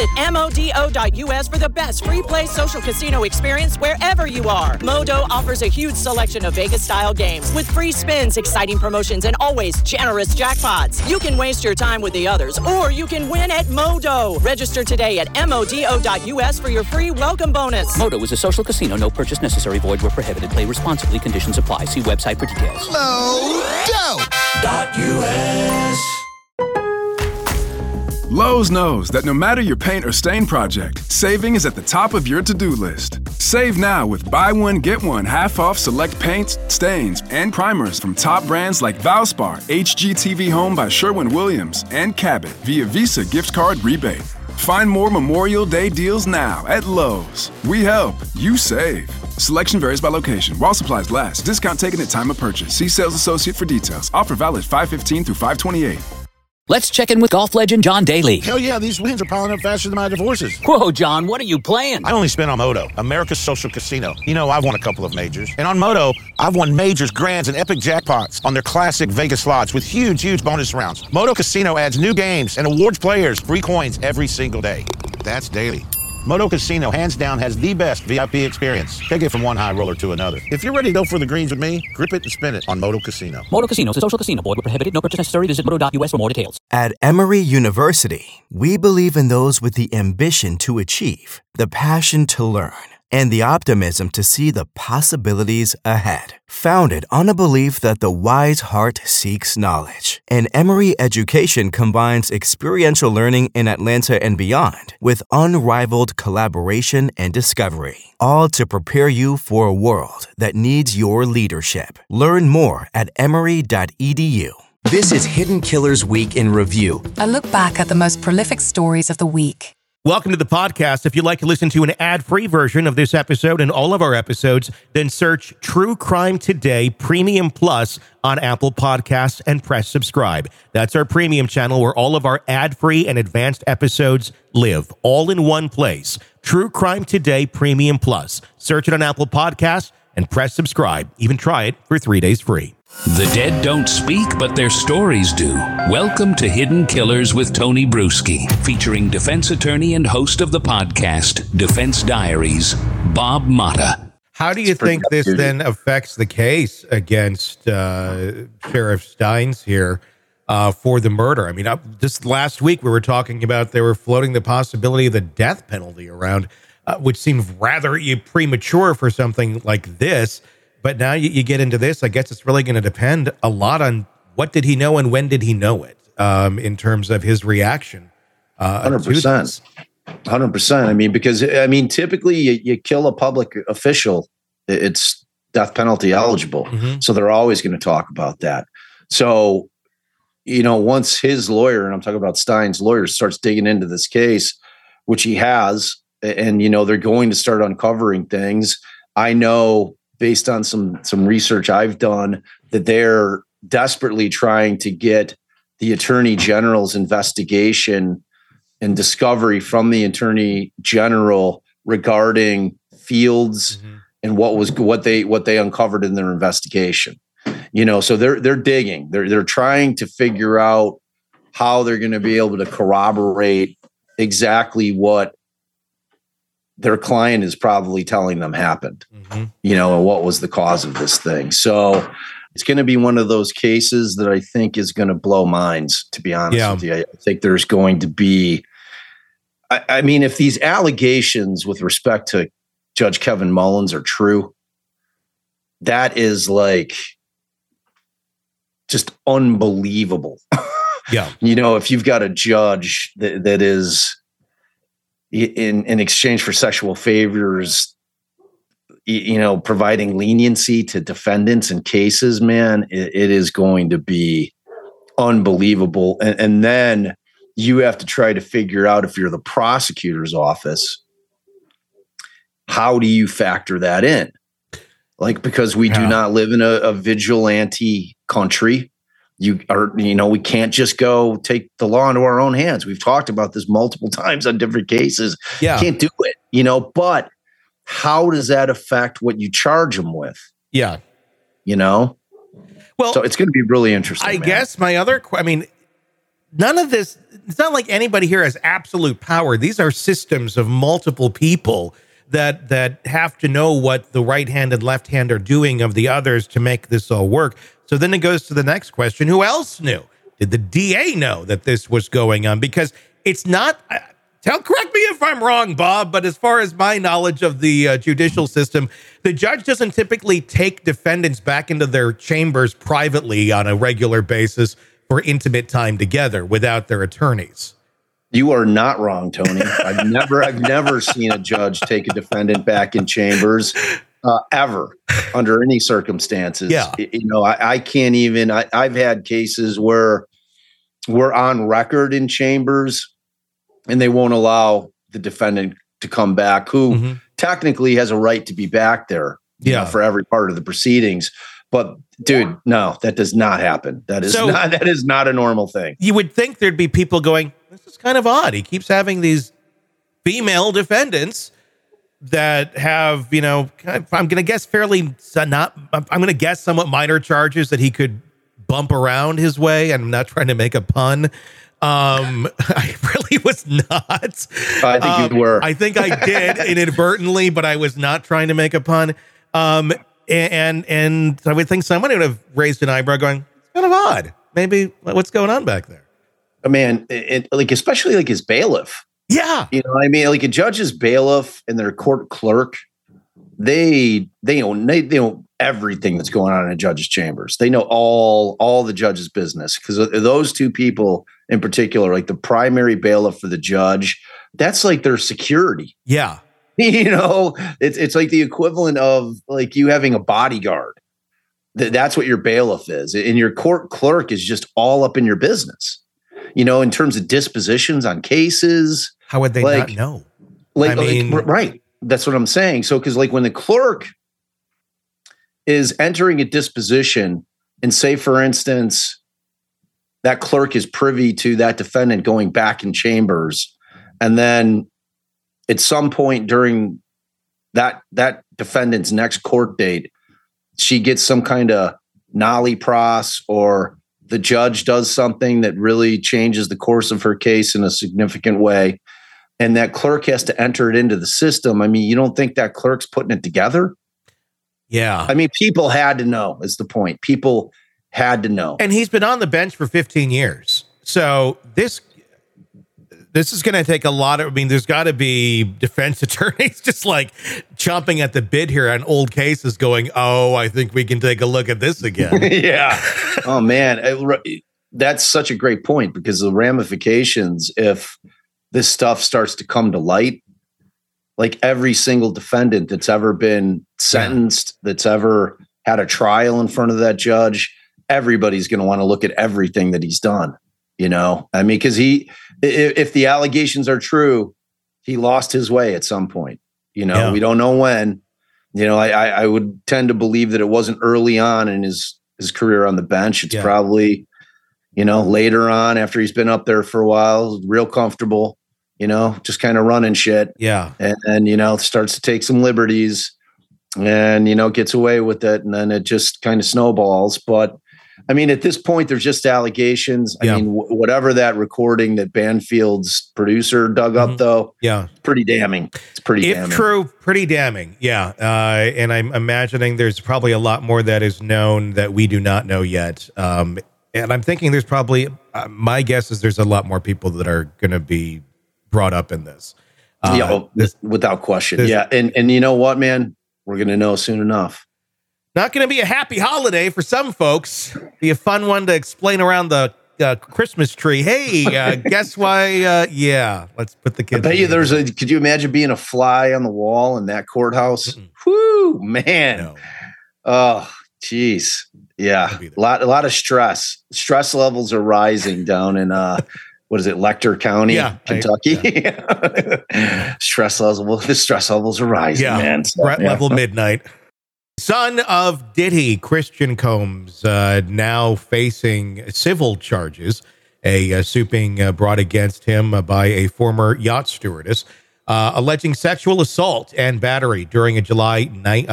Visit MODO.US for the best free play social casino experience wherever you are. Modo offers a huge selection of Vegas-style games with free spins, exciting promotions, and always generous jackpots. You can waste your time with the others, or you can win at Modo. Register today at MODO.US for your free welcome bonus. Modo is a social casino. No purchase necessary. Void where prohibited. Play responsibly. Conditions apply. See website for details. Modo.us. Lowe's knows that no matter your paint or stain project, saving is at the top of your to-do list. Save now with buy one, get one half off select paints, stains, and primers from top brands like Valspar, HGTV Home by Sherwin-Williams, and Cabot via Visa gift card rebate. Find more Memorial Day deals now at Lowe's. We help, you save. Selection varies by location. While supplies last, discount taken at time of purchase. See sales associate for details. Offer valid 5/15 through 5/28. Let's check in with golf legend John Daly. Hell yeah, these wins are piling up faster than my divorces. Whoa, John, what are you playing? I only spin on Moto, America's social casino. You know, I've won a couple of majors. And on Moto, I've won majors, grands, and epic jackpots on their classic Vegas slots with huge bonus rounds. Moto Casino adds new games and awards players free coins every single day. That's daily. Moto Casino, hands down, has the best VIP experience. Take it from one high roller to another. If you're ready to go for the greens with me, grip it and spin it on Moto Casino. Moto Casino is a social casino. Void where prohibited. No purchase necessary. Visit Moto.us for more details. At Emory University, we believe in those with the ambition to achieve, the passion to learn, and the optimism to see the possibilities ahead. Founded on a belief that the wise heart seeks knowledge, and Emory education combines experiential learning in Atlanta and beyond with unrivaled collaboration and discovery, all to prepare you for a world that needs your leadership. Learn more at emory.edu. This is Hidden Killers Week in Review. A look back at the most prolific stories of the week. Welcome to the podcast. If you'd like to listen to an ad-free version of this episode and all of our episodes, then search True Crime Today Premium Plus on Apple Podcasts and press subscribe. That's our premium channel where all of our ad-free and advanced episodes live, all in one place. True Crime Today Premium Plus. Search it on Apple Podcasts and press subscribe. Even try it for 3 days free. The dead don't speak, but their stories do. Welcome to Hidden Killers with Tony Bruschi, featuring defense attorney and host of the podcast, Defense Diaries, Bob Motta. How do you think this then affects the case against Sheriff Steins here for the murder? I mean, just last week we were talking about they were floating the possibility of the death penalty around, which seemed rather premature for something like this. But now you get into this, I guess it's really going to depend a lot on what did he know and when did he know it in terms of his reaction. 100%. 100%. I mean, because, typically you kill a public official, it's death penalty eligible. Mm-hmm. So they're always going to talk about that. So, once his lawyer, and I'm talking about Stein's lawyer, starts digging into this case, which he has, and, they're going to start uncovering things. I know, based on some research I've done, that they're desperately trying to get the Attorney General's investigation and discovery from the Attorney General regarding Fields and what they uncovered in their investigation. So they're digging. They're trying to figure out how they're going to be able to corroborate exactly what their client is probably telling them happened, and what was the cause of this thing. So it's going to be one of those cases that I think is going to blow minds, to be honest with you. I think there's going to be, if these allegations with respect to Judge Kevin Mullins are true, that is like just unbelievable. Yeah. If you've got a judge that is, in exchange for sexual favors, providing leniency to defendants in cases, man, it is going to be unbelievable. And then you have to try to figure out, if you're the prosecutor's office, how do you factor that in? Because we do not live in a vigilante country. We can't just go take the law into our own hands. We've talked about this multiple times on different cases. Yeah. Can't do it, but how does that affect what you charge them with? Yeah. Well, so it's going to be really interesting. I guess my other, none of this, it's not like anybody here has absolute power. These are systems of multiple people that have to know what the right hand and left hand are doing of the others to make this all work. So then it goes to the next question. Who else knew? Did the DA know that this was going on? Because it's not, correct me if I'm wrong, Bob, but as far as my knowledge of the judicial system, the judge doesn't typically take defendants back into their chambers privately on a regular basis for intimate time together without their attorneys. You are not wrong, Tony. I've never seen a judge take a defendant back in chambers ever under any circumstances. Yeah. I can't even, I've had cases where we're on record in chambers and they won't allow the defendant to come back, who technically has a right to be back there for every part of the proceedings. But dude, no, that does not happen. That is not a normal thing. You would think there'd be people going, this is kind of odd. He keeps having these female defendants that have, I'm going to guess somewhat minor charges that he could bump around his way. I'm not trying to make a pun. I really was not. I think you were. I think I did inadvertently, but I was not trying to make a pun. And I would think someone would have raised an eyebrow going, it's kind of odd. Maybe what's going on back there? Man, especially like his bailiff. Yeah. Like a judge's bailiff and their court clerk, they know everything that's going on in a judge's chambers. They know all the judge's business, because those two people in particular, like the primary bailiff for the judge, that's like their security. Yeah. It's like the equivalent of like you having a bodyguard. That's what your bailiff is. And your court clerk is just all up in your business, in terms of dispositions on cases. How would they not know? Right. That's what I'm saying. So, because like when the clerk is entering a disposition and say, for instance, that clerk is privy to that defendant going back in chambers, and then at some point during that defendant's next court date, she gets some kind of nollie pros, or the judge does something that really changes the course of her case in a significant way, and that clerk has to enter it into the system. You don't think that clerk's putting it together? Yeah. People had to know, is the point. People had to know. And he's been on the bench for 15 years. So this is going to take a lot of, there's got to be defense attorneys just like chomping at the bit here on old cases going, oh, I think we can take a look at this again. Yeah. Oh, man. That's such a great point, because the ramifications, if this stuff starts to come to light, like every single defendant that's ever been sentenced, that's ever had a trial in front of that judge, everybody's going to want to look at everything that he's done. Because if the allegations are true, he lost his way at some point. We don't know when. I would tend to believe that it wasn't early on in his career on the bench. It's probably, later on, after he's been up there for a while, real comfortable, just kind of running shit. Yeah. And starts to take some liberties and, gets away with it. And then it just kind of snowballs. But at this point, there's just allegations. Whatever that recording that Banfield's producer dug up, though, pretty damning. It's pretty damning. If true, pretty damning. Yeah. And I'm imagining there's probably a lot more that is known that we do not know yet. And I'm thinking there's probably, my guess is there's a lot more people that are going to be brought up in this. Without question. And you know what, man? We're going to know soon enough. Not going to be a happy holiday for some folks. Be a fun one to explain around the Christmas tree. Hey, guess why? Let's put the kids. I bet you could you imagine being a fly on the wall in that courthouse? Whoo, man. No. Oh, geez. Yeah. A lot of stress. Stress levels are rising down in, Lecter County, Kentucky? Stress levels are rising, man. So, threat level midnight. Son of Diddy, Christian Combs, now facing civil charges, a suit being brought against him by a former yacht stewardess, alleging sexual assault and battery during a July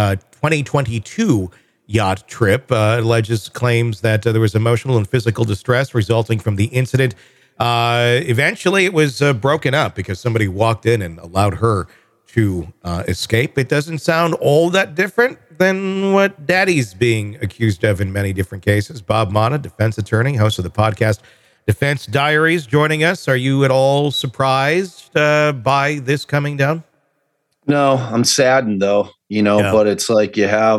2022 yacht trip. Alleges claims that there was emotional and physical distress resulting from the incident. Eventually, it was broken up because somebody walked in and allowed her to escape. It doesn't sound all that different than what Daddy's being accused of in many different cases. Bob Motta, defense attorney, host of the podcast Defense Diaries, joining us. Are you at all surprised by this coming down? No, I'm saddened though, but it's like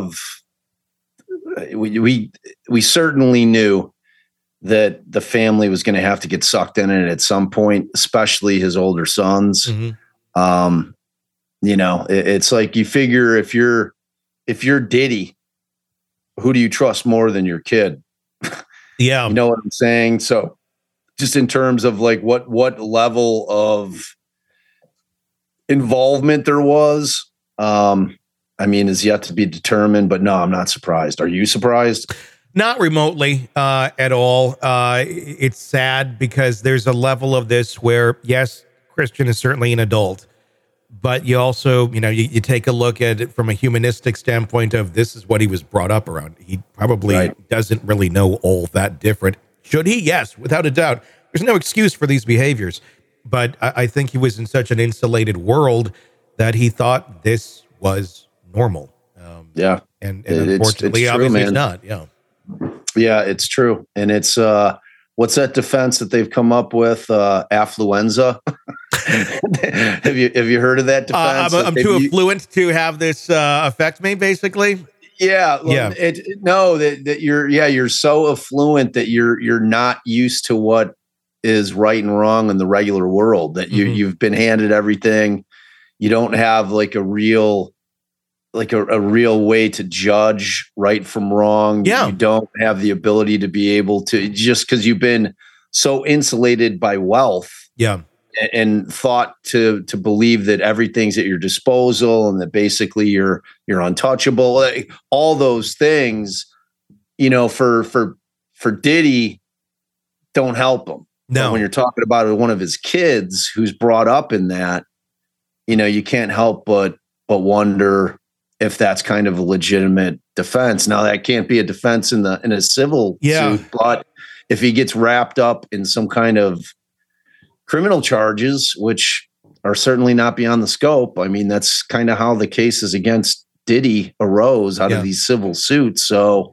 we certainly knew that the family was going to have to get sucked in it at some point, especially his older sons. Mm-hmm. It's like you figure if you're Diddy, who do you trust more than your kid? Yeah. You know what I'm saying? So just in terms of like what level of involvement there was, is yet to be determined, but no, I'm not surprised. Are you surprised? Not remotely at all. It's sad because there's a level of this where, yes, Christian is certainly an adult, but you also, you take a look at it from a humanistic standpoint of this is what he was brought up around. He probably doesn't really know all that different. Should he? Yes, without a doubt. There's no excuse for these behaviors, but I think he was in such an insulated world that he thought this was normal. And unfortunately, it's obviously true, it's not. Yeah. Yeah, it's true. And it's, what's that defense that they've come up with? Affluenza. Have you heard of that defense? I'm too affluent to have this affect me, basically. Yeah. That you're so affluent that you're not used to what is right and wrong in the regular world, that you've been handed everything. You don't have like a real way to judge right from wrong. Yeah. You don't have the ability to be able to, just because you've been so insulated by wealth. Yeah. And thought to believe that everything's at your disposal and that basically you're untouchable. Like, all those things, for Diddy don't help him. No. But when you're talking about one of his kids who's brought up in that, you can't help but wonder if that's kind of a legitimate defense. Now, that can't be a defense in a civil suit, but if he gets wrapped up in some kind of criminal charges, which are certainly not beyond the scope, that's kind of how the cases against Diddy arose out of these civil suits. So,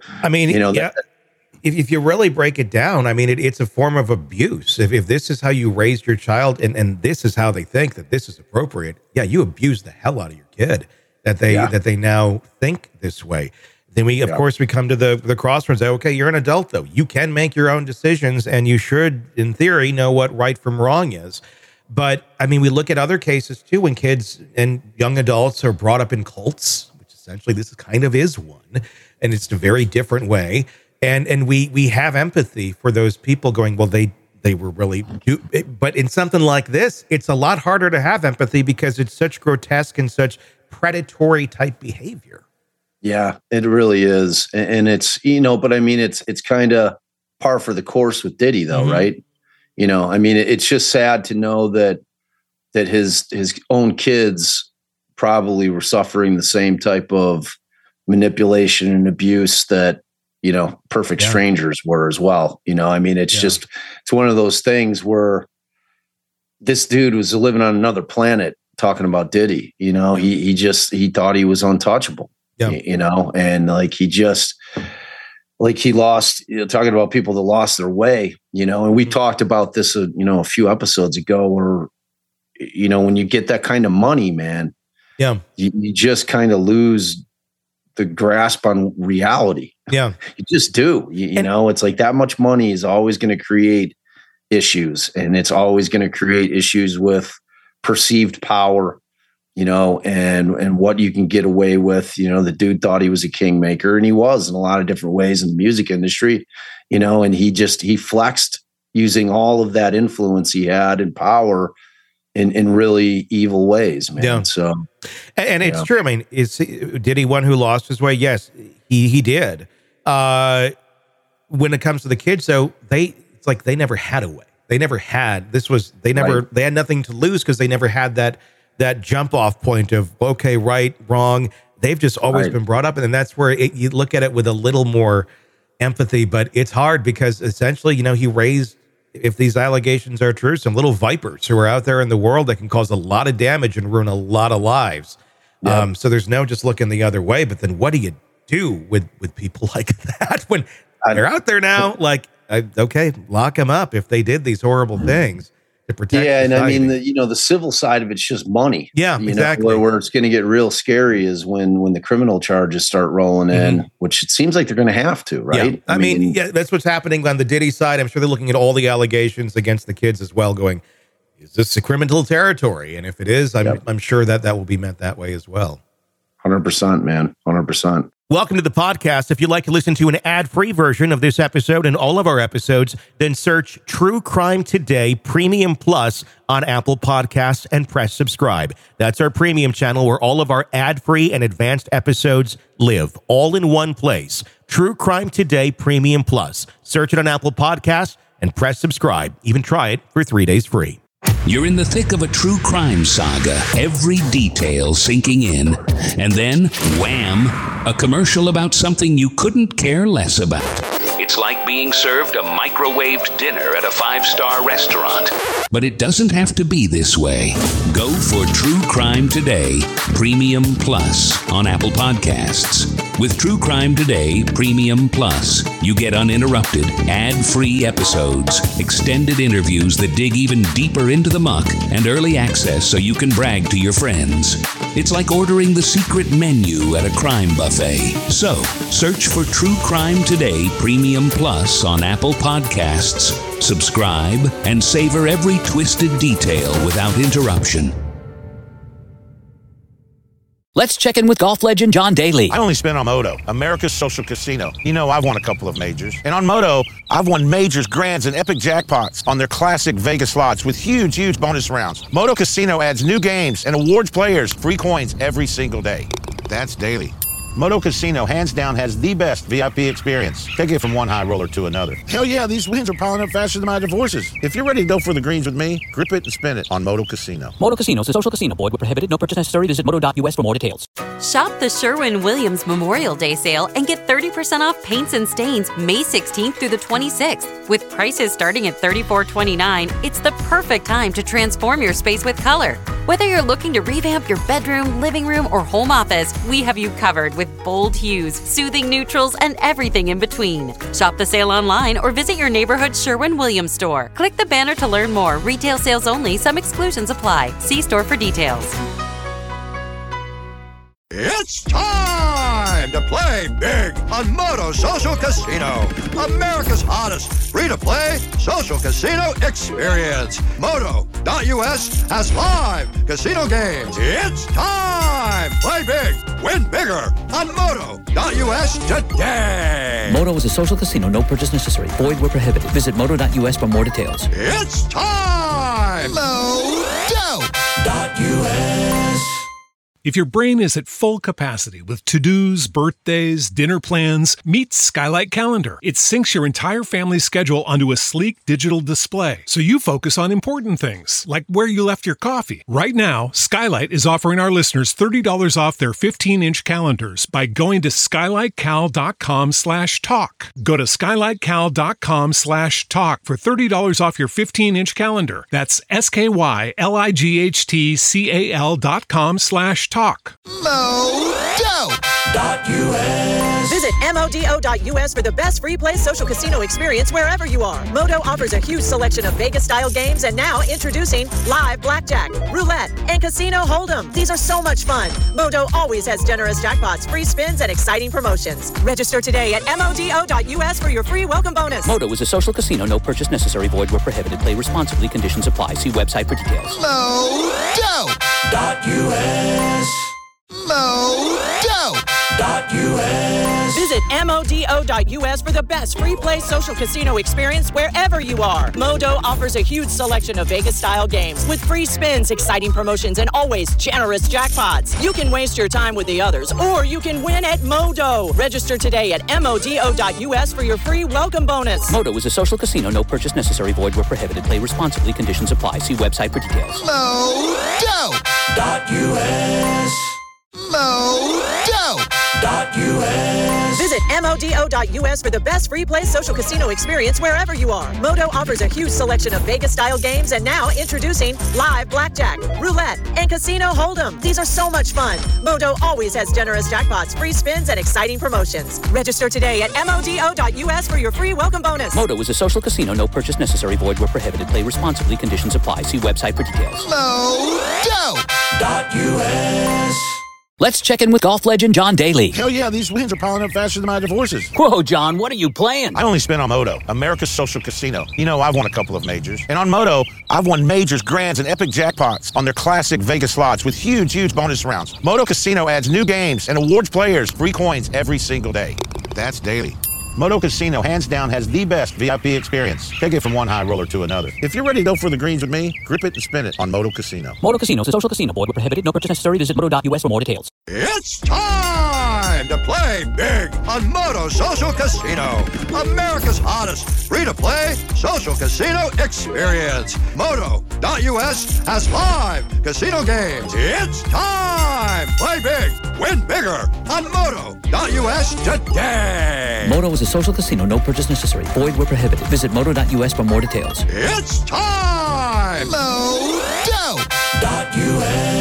if you really break it down, it's a form of abuse. If this is how you raised your child and this is how they think that this is appropriate, you abuse the hell out of your kid that they now think this way. Then we come to the crossroads. Okay, you're an adult though. You can make your own decisions and you should, in theory, know what right from wrong is. But we look at other cases too, when kids and young adults are brought up in cults, which essentially this kind of is one, and it's a very different way. And we have empathy for those people going, well, they were really, but in something like this, it's a lot harder to have empathy because it's such grotesque and such predatory type behavior. Yeah, it really is. And it's, but it's kind of par for the course with Diddy though, right? It's just sad to know that his own kids probably were suffering the same type of manipulation and abuse that, perfect strangers were as well. It's one of those things where this dude was living on another planet talking about Diddy, he thought he was untouchable. Yeah. And he lost, talking about people that lost their way, and we talked about this, a few episodes ago where, when you get that kind of money, man, you just kind of lose the grasp on reality. Yeah. You just do, it's like that much money is always going to create issues, and it's always going to create issues with perceived power, and what you can get away with. The dude thought he was a kingmaker, and he was in a lot of different ways in the music industry, and he flexed using all of that influence he had and power in really evil ways, man. Yeah. So, and it's true. Did he one who lost his way? Yes, he did. When it comes to the kids, though, it's like they never had a way. They never had, they had nothing to lose because they never had that jump off point of, okay, right, wrong. They've just always been brought up. And then that's where you look at it with a little more empathy, but it's hard because essentially, he raised if these allegations are true, some little vipers who are out there in the world that can cause a lot of damage and ruin a lot of lives. Yeah. So there's no just looking the other way. But then what do you do with people like that when they're out there now? Like, okay, lock them up if they did these horrible things to protect. Yeah, society. and I mean, the civil side of it's just money. Yeah, exactly. Where it's going to get real scary is when the criminal charges start rolling in, which it seems like they're going to have to, right? Yeah. I mean, that's what's happening on the Diddy side. I'm sure they're looking at all the allegations against the kids as well, going, is this a criminal territory? And if it is, I'm sure that will be meant that way as well. 100%, man. 100%. Welcome to the podcast. If you'd like to listen to an ad-free version of this episode and all of our episodes, then search True Crime Today Premium Plus on Apple Podcasts and press subscribe. That's our premium channel where all of our ad-free and advanced episodes live, all in one place. True Crime Today Premium Plus. Search it on Apple Podcasts and press subscribe. Even try it for 3 days free. You're in the thick of a true crime saga, every detail sinking in, and then, wham, a commercial about something you couldn't care less about. It's like being served a microwaved dinner at a 5-star restaurant. But it doesn't have to be this way. Go for True Crime Today Premium Plus on Apple Podcasts. With True Crime Today Premium Plus, you get uninterrupted, ad-free episodes, extended interviews that dig even deeper into the muck, and early access so you can brag to your friends. It's like ordering the secret menu at a crime buffet. So, search for True Crime Today Premium Plus on Apple Podcasts, subscribe, and savor every twisted detail without interruption. Let's check in with golf legend John Daly. I only spent on Moto, America's social casino. You know, I've won a couple of majors. And on Moto, I've won majors, grands, and epic jackpots on their classic Vegas slots with huge bonus rounds. Moto Casino adds new games and awards players free coins every single day. That's daily. Moto Casino, hands down, has the best VIP experience. Take it from one high roller to another. Hell yeah, these wins are piling up faster than my divorces. If you're ready to go for the greens with me, grip it and spin it on Moto Casino. Moto Casino is a social casino. Void where prohibited. No purchase necessary. Visit moto.us for more details. Shop the Sherwin-Williams Memorial Day sale and get 30% off paints and stains May 16th through the 26th. With prices starting at $34.29, it's the perfect time to transform your space with color. Whether you're looking to revamp your bedroom, living room, or home office, we have you covered with bold hues, soothing neutrals, and everything in between. Shop the sale online or visit your neighborhood Sherwin-Williams store. Click the banner to learn more. Retail sales only. Some exclusions apply. See store for details. It's time to play big on Moto Social Casino, America's hottest free-to-play social casino experience. Moto.us has live casino games. It's time! Play big, win bigger on Moto.us today. Moto is a social casino. No purchase necessary. Void where prohibited. Visit moto.us for more details. It's time! Moto.us. If your brain is at full capacity with to-dos, birthdays, dinner plans, meet Skylight Calendar. It syncs your entire family's schedule onto a sleek digital display, so you focus on important things, like where you left your coffee. Right now, Skylight is offering our listeners $30 off their 15-inch calendars by going to skylightcal.com/talk. Go to skylightcal.com/talk for $30 off your 15-inch calendar. That's skylightcal.com/talk. Modo.us. Visit modo.us for the best free play social casino experience wherever you are. Modo offers a huge selection of Vegas-style games and now introducing live blackjack, roulette, and casino hold'em. These are so much fun. Modo always has generous jackpots, free spins, and exciting promotions. Register today at modo.us for your free welcome bonus. Modo is a social casino. No purchase necessary. Void where prohibited. Play responsibly. Conditions apply. See website for details. Modo.us. Modo.us. Visit modo.us for the best free play social casino experience wherever you are. Modo offers a huge selection of Vegas-style games with free spins, exciting promotions, and always generous jackpots. You can waste your time with the others, or you can win at Modo. Register today at modo.us for your free welcome bonus. Modo is a social casino. No purchase necessary. Void where prohibited. Play responsibly. Conditions apply. See website for details. Modo.us. Modo.us. Visit MODO.us for the best free play social casino experience wherever you are. Modo offers a huge selection of Vegas-style games and now introducing live blackjack, roulette, and casino hold'em. These are so much fun. Modo always has generous jackpots, free spins, and exciting promotions. Register today at MODO.us for your free welcome bonus. Modo is a social casino. No purchase necessary. Void where prohibited. Play responsibly. Conditions apply. See website for details. Modo.us. Let's check in with golf legend John Daly. Hell yeah, these wins are piling up faster than my divorces. Whoa, John, what are you playing? I only spin on Modo, America's social casino. You know, I've won a couple of majors. And on Modo, I've won majors, grands, and epic jackpots on their classic Vegas slots with huge bonus rounds. Modo Casino adds new games and awards players free coins every single day. That's daily. Modo Casino, hands down, has the best VIP experience. Take it from one high roller to another. If you're ready to go for the greens with me, grip it and spin it on Modo Casino. Modo Casino is a social casino. Void where prohibited. No purchase necessary. Visit Modo.us for more details. It's time to play big on Modo Social Casino, America's hottest free-to-play social casino experience. Modo.us has live casino games. It's time! Play big, win bigger on Modo.us today. Modo is a social casino. No purchase necessary. Void where prohibited. Visit Modo.us for more details. It's time! Modo.us.